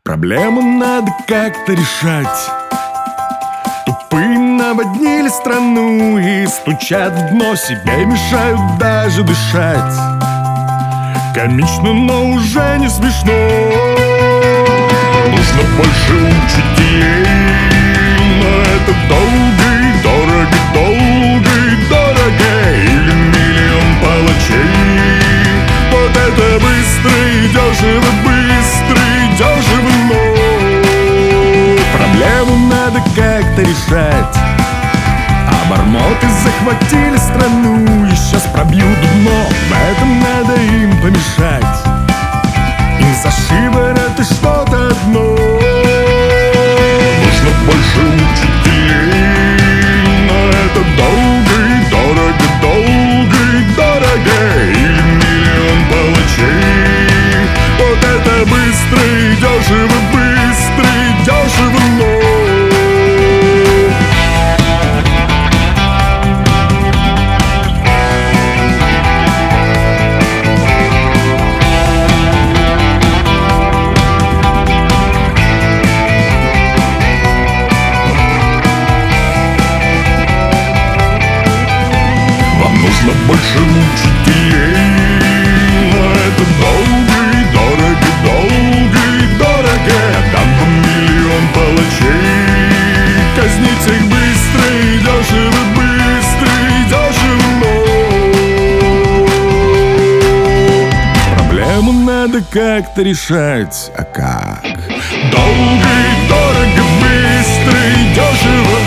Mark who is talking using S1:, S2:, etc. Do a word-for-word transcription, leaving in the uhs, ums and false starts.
S1: Проблему надо как-то решать. Тупые наводнили страну и стучат в дно, себе мешают даже дышать. Комично, но уже не смешно. Нужно больше учителей, но это долго и дорого, долго и дорого. Или миллион палачей. Вот это быстро и дешево, быстро и дешево, но проблему надо как-то решать. Обормоты захватили страну и сейчас пробьют дно. В этом надо им помешать. Им за шиворот и что-то одно. Нужно больше учителей, но это долго и дорого, долго и дорого. Или миллион палачей. Вот это быстро и дешево, быстро и дешево, но нужно больше учителей, но это долго и дорого, долго и дорого. Дам вам миллион палачей, казнить их быстро и дешево, быстро и дешево, но проблему надо как-то решать. А как? Долго и дорого, быстро и дешево.